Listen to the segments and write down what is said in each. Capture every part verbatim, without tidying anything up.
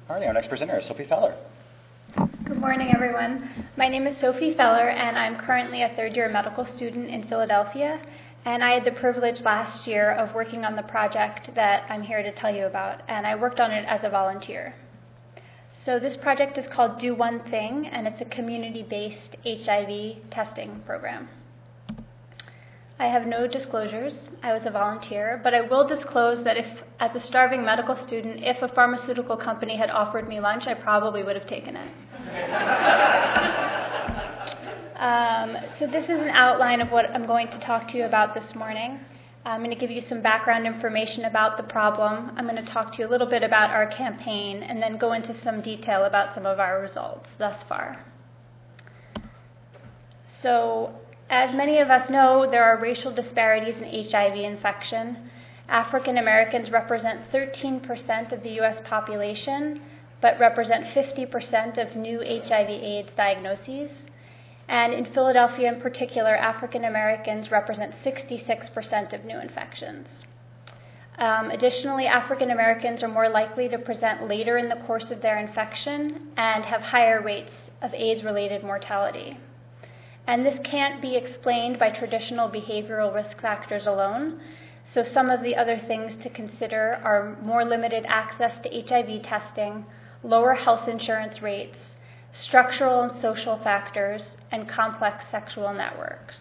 All right, our next presenter is Sophie Feller. Good morning, everyone. My name is Sophie Feller, and I'm currently a third-year medical student in Philadelphia. And I had the privilege last year of working on the project that I'm here to tell you about, and I worked on it as a volunteer. So this project is called Do One Thing, and it's a community-based H I V testing program. I have no disclosures. I was a volunteer, but I will disclose that if, as a starving medical student, if a pharmaceutical company had offered me lunch, I probably would have taken it. um, so this is an outline of what I'm going to talk to you about this morning. I'm going to give you some background information about the problem. I'm going to talk to you a little bit about our campaign, and then go into some detail about some of our results thus far. So, as many of us know, there are racial disparities in H I V infection. African Americans represent thirteen percent of the U S population, but represent fifty percent of new H I V AIDS diagnoses. And in Philadelphia in particular, African Americans represent sixty-six percent of new infections. Um, additionally, African Americans are more likely to present later in the course of their infection and have higher rates of AIDS-related mortality. And this can't be explained by traditional behavioral risk factors alone. So some of the other things to consider are more limited access to H I V testing, lower health insurance rates, structural and social factors, and complex sexual networks.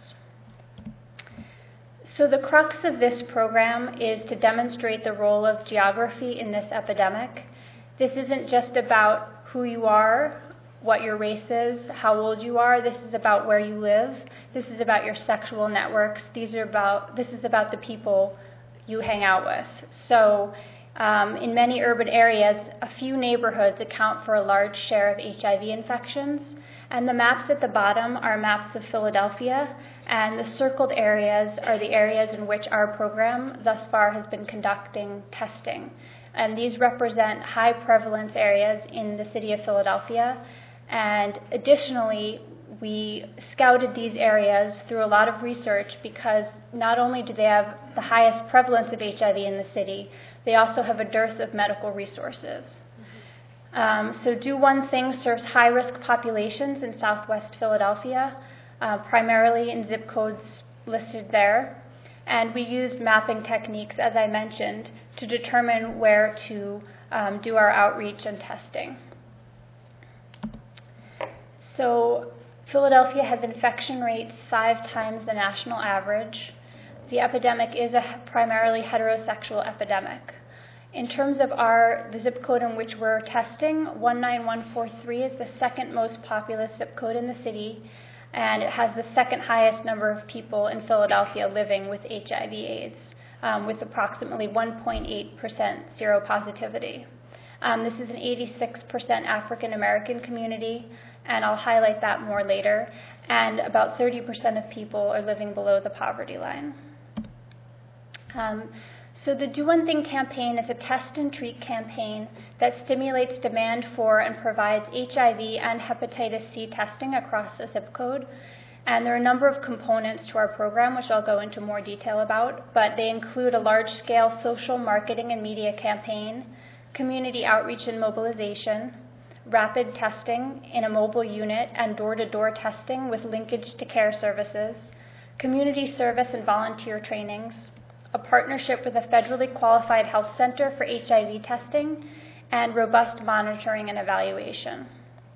So the crux of this program is to demonstrate the role of geography in this epidemic. This isn't just about who you are, what your race is, how old you are. This is about where you live. This is about your sexual networks. These are about, this is about the people you hang out with. So um, in many urban areas, a few neighborhoods account for a large share of H I V infections. And the maps at the bottom are maps of Philadelphia, and the circled areas are the areas in which our program thus far has been conducting testing. And these represent high prevalence areas in the city of Philadelphia. And additionally, we scouted these areas through a lot of research because not only do they have the highest prevalence of H I V in the city, they also have a dearth of medical resources. Um, so Do One Thing serves high-risk populations in southwest Philadelphia, uh, primarily in zip codes listed there. And we used mapping techniques, as I mentioned, to determine where to um, do our outreach and testing. So Philadelphia has infection rates five times the national average. The epidemic is a primarily heterosexual epidemic. In terms of our the zip code in which we're testing, one nine one four three is the second most populous zip code in the city, and it has the second highest number of people in Philadelphia living with H I V AIDS, um, with approximately one point eight percent seropositivity. Um, this is an eighty-six percent African American community, and I'll highlight that more later, and about thirty percent of people are living below the poverty line. Um, so the Do One Thing campaign is a test and treat campaign that stimulates demand for and provides H I V and hepatitis C testing across a zip code. And there are a number of components to our program, which I'll go into more detail about, but they include a large-scale social marketing and media campaign, community outreach and mobilization, rapid testing in a mobile unit and door-to-door testing with linkage to care services, community service and volunteer trainings, a partnership with a federally qualified health center for H I V testing, and robust monitoring and evaluation.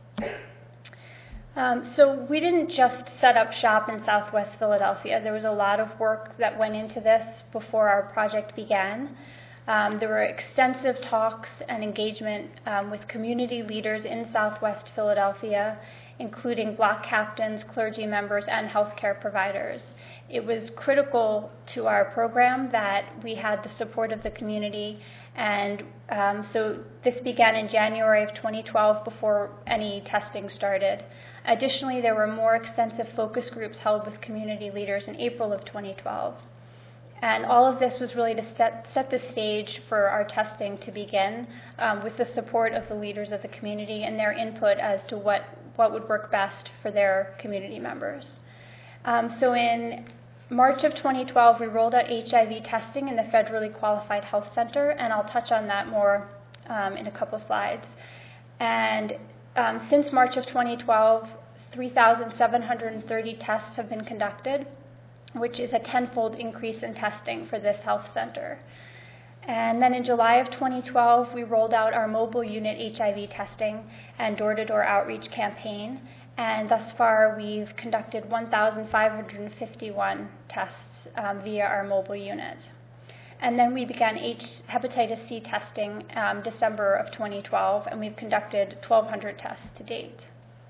Um, so we didn't just set up shop in Southwest Philadelphia. There was a lot of work that went into this before our project began. Um, there were extensive talks and engagement um, with community leaders in Southwest Philadelphia, including block captains, clergy members, and healthcare providers. It was critical to our program that we had the support of the community, and um, so this began in January of twenty twelve before any testing started. Additionally, there were more extensive focus groups held with community leaders in April of twenty twelve. And all of this was really to set, set the stage for our testing to begin um, with the support of the leaders of the community and their input as to what, what would work best for their community members. Um, so in March of twenty twelve, we rolled out H I V testing in the federally qualified health center, and I'll touch on that more um, in a couple slides. And um, since March of twenty twelve, three thousand seven hundred thirty tests have been conducted, which is a tenfold increase in testing for this health center. And then in July of twenty twelve, we rolled out our mobile unit H I V testing and door-to-door outreach campaign. And thus far, we've conducted one thousand five hundred fifty-one tests um, via our mobile unit. And then we began H- hepatitis C testing um, December of twenty twelve, and we've conducted twelve hundred tests to date.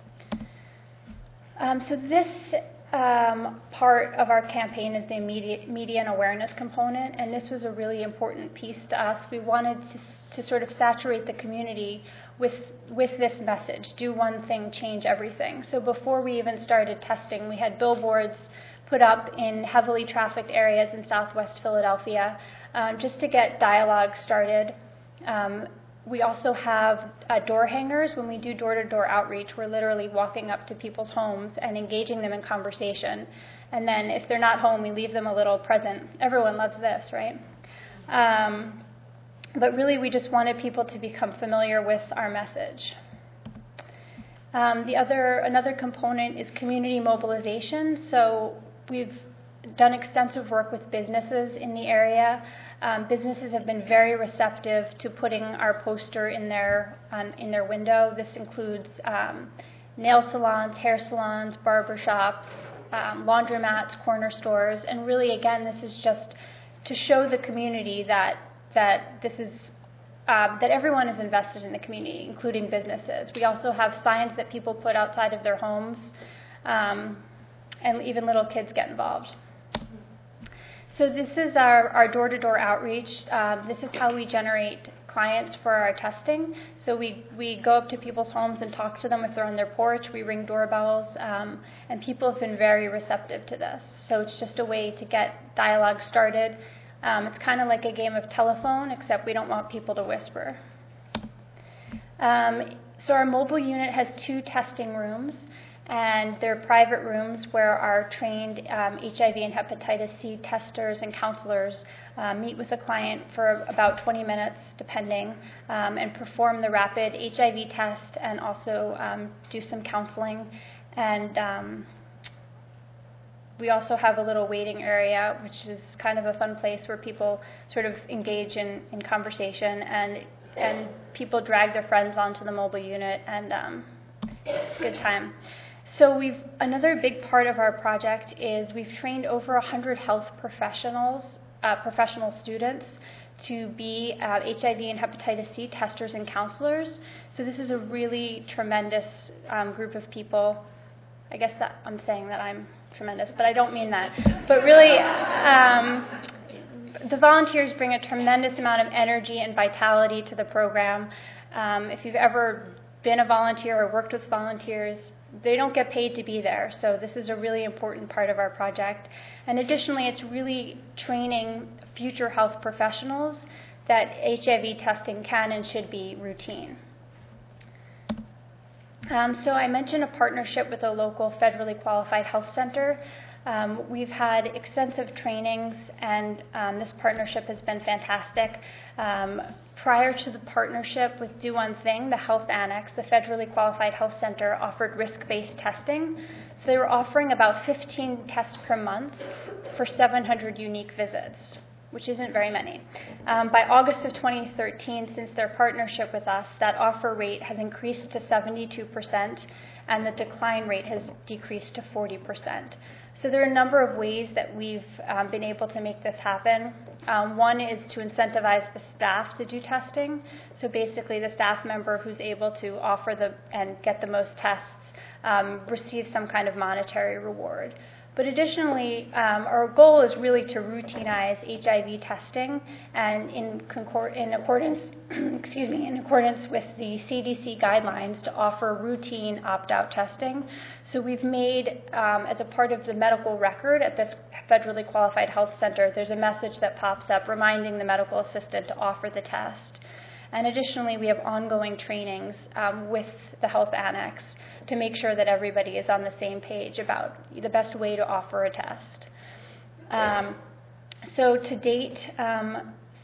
Um, so this um, part of our campaign is the media, media and awareness component, and this was a really important piece to us. We wanted to, to sort of saturate the community with with this message: do one thing, change everything. So before we even started testing, we had billboards put up in heavily trafficked areas in Southwest Philadelphia, um, just to get dialogue started. Um, we also have uh, door hangers. When we do door-to-door outreach, we're literally walking up to people's homes and engaging them in conversation. And then if they're not home, we leave them a little present. Everyone loves this, right? Um, but really, we just wanted people to become familiar with our message. Um, the other, another component is community mobilization. So we've done extensive work with businesses in the area. Um, businesses have been very receptive to putting our poster in their um, in their window. This includes um, nail salons, hair salons, barber shops, um, laundromats, corner stores, and really, again, this is just to show the community that that this is uh, that everyone is invested in the community, including businesses. We also have signs that people put outside of their homes, um, and even little kids get involved. So this is our, our door-to-door outreach. Um, this is how we generate clients for our testing. So we, we go up to people's homes and talk to them if they're on their porch. We ring doorbells, um, and people have been very receptive to this. So it's just a way to get dialogue started. Um, it's kind of like a game of telephone, except we don't want people to whisper. Um, so our mobile unit has two testing rooms, and they're private rooms where our trained um, H I V and hepatitis C testers and counselors uh, meet with a client for about twenty minutes, depending, um, and perform the rapid H I V test and also um, do some counseling. And um, we also have a little waiting area, which is kind of a fun place where people sort of engage in, in conversation, and and people drag their friends onto the mobile unit, and um, it's a good time. So we've another big part of our project is we've trained over one hundred health professionals, uh, professional students, to be uh, H I V and hepatitis C testers and counselors. So this is a really tremendous um, group of people. I guess that I'm saying that I'm tremendous, but I don't mean that. But really, um, the volunteers bring a tremendous amount of energy and vitality to the program. Um, if you've ever been a volunteer or worked with volunteers, they don't get paid to be there, so this is a really important part of our project. And additionally, it's really training future health professionals that H I V testing can and should be routine. Um, so I mentioned a partnership with a local federally qualified health center. Um, we've had extensive trainings, and um, this partnership has been fantastic. Um, prior to the partnership with Do One Thing, the Health Annex, the federally qualified health center offered risk-based testing. So they were offering about fifteen tests per month for seven hundred unique visits, which isn't very many. Um, by August of twenty thirteen, since their partnership with us, that offer rate has increased to seventy-two percent, and the decline rate has decreased to forty percent. So there are a number of ways that we've um, been able to make this happen. Um, one is to incentivize the staff to do testing. So basically the staff member who's able to offer the and get the most tests um, receives some kind of monetary reward. But additionally, um, our goal is really to routinize H I V testing, and in, concord- in accordance, excuse me, in accordance with the C D C guidelines, to offer routine opt-out testing. So we've made, um, as a part of the medical record at this federally qualified health center, there's a message that pops up reminding the medical assistant to offer the test. And additionally, we have ongoing trainings um, with the Health Annex to make sure that everybody is on the same page about the best way to offer a test. Um, so to date, um,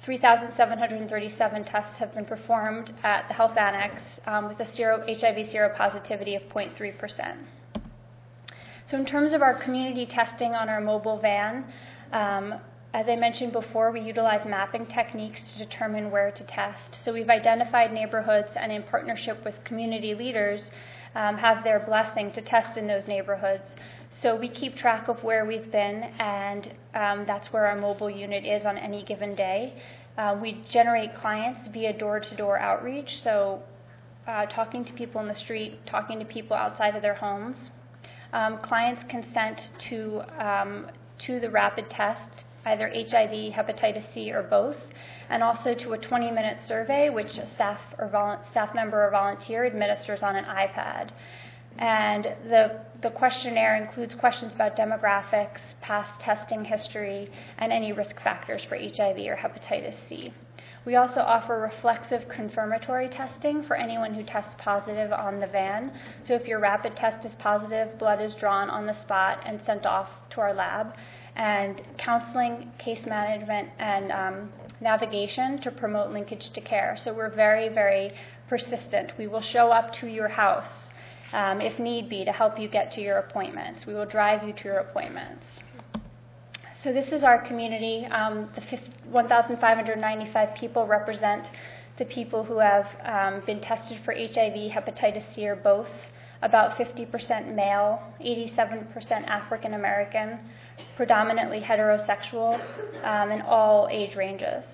three thousand seven hundred thirty-seven tests have been performed at the Health Annex um, with a zero, H I V seropositivity of zero point three percent. So in terms of our community testing on our mobile van, um, as I mentioned before, we utilize mapping techniques to determine where to test. So we've identified neighborhoods and in partnership with community leaders um, have their blessing to test in those neighborhoods. So we keep track of where we've been, and um, that's where our mobile unit is on any given day. Uh, we generate clients via door-to-door outreach, so uh, talking to people in the street, talking to people outside of their homes. Um, clients consent to, um, to the rapid test, either H I V, hepatitis C, or both, and also to a twenty minute survey, which a staff, or vol- staff member or volunteer administers on an iPad. And the, the questionnaire includes questions about demographics, past testing history, and any risk factors for H I V or hepatitis C. We also offer reflexive confirmatory testing for anyone who tests positive on the van. So if your rapid test is positive, blood is drawn on the spot and sent off to our lab. And counseling, case management, and um, navigation to promote linkage to care. So we're very, very persistent. We will show up to your house um, if need be to help you get to your appointments. We will drive you to your appointments. So this is our community. Um, the one thousand five hundred ninety-five people represent the people who have um, been tested for H I V, hepatitis C, or both. About fifty percent male, eighty-seven percent African American, predominantly heterosexual, um, in all age ranges.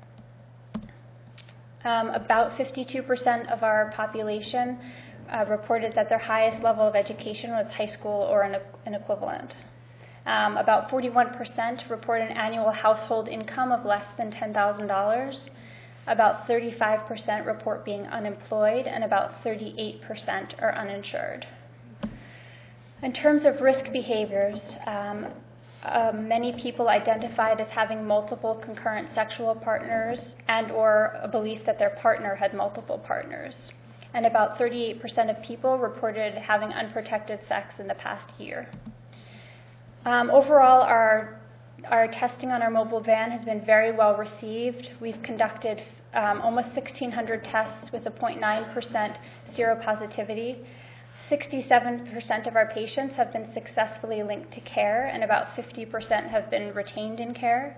Um, about fifty-two percent of our population uh, reported that their highest level of education was high school or an, an equivalent. Um, about forty-one percent report an annual household income of less than ten thousand dollars. About thirty-five percent report being unemployed, and about thirty-eight percent are uninsured. In terms of risk behaviors, um, uh, many people identified as having multiple concurrent sexual partners and or a belief that their partner had multiple partners. And about thirty-eight percent of people reported having unprotected sex in the past year. Um, overall, our Our testing on our mobile van has been very well received. We've conducted um, almost sixteen hundred tests with a zero point nine percent seropositivity. sixty-seven percent of our patients have been successfully linked to care, and about fifty percent have been retained in care.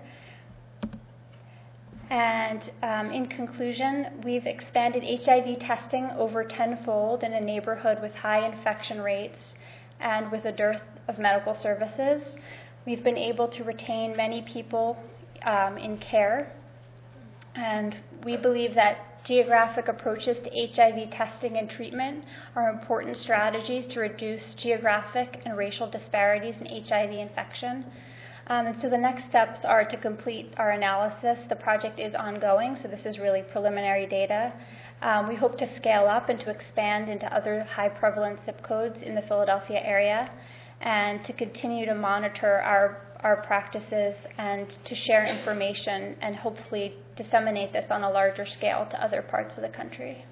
And um, in conclusion, we've expanded H I V testing over tenfold in a neighborhood with high infection rates and with a dearth of medical services. We've been able to retain many people um, in care, and we believe that geographic approaches to H I V testing and treatment are important strategies to reduce geographic and racial disparities in H I V infection. Um, and so the next steps are to complete our analysis. The project is ongoing, so this is really preliminary data. Um, we hope to scale up and to expand into other high prevalence zip codes in the Philadelphia area, and to continue to monitor our, our practices and to share information and hopefully disseminate this on a larger scale to other parts of the country.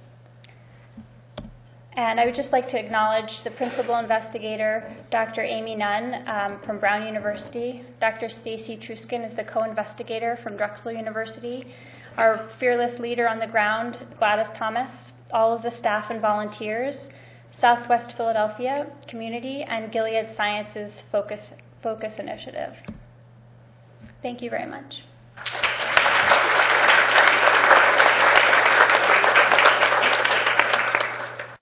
And I would just like to acknowledge the principal investigator, Doctor Amy Nunn um, from Brown University. Doctor Stacy Truskin is the co-investigator from Drexel University. Our fearless leader on the ground, Gladys Thomas, all of the staff and volunteers, Southwest Philadelphia Community, and Gilead Sciences Focus, Focus Initiative. Thank you very much.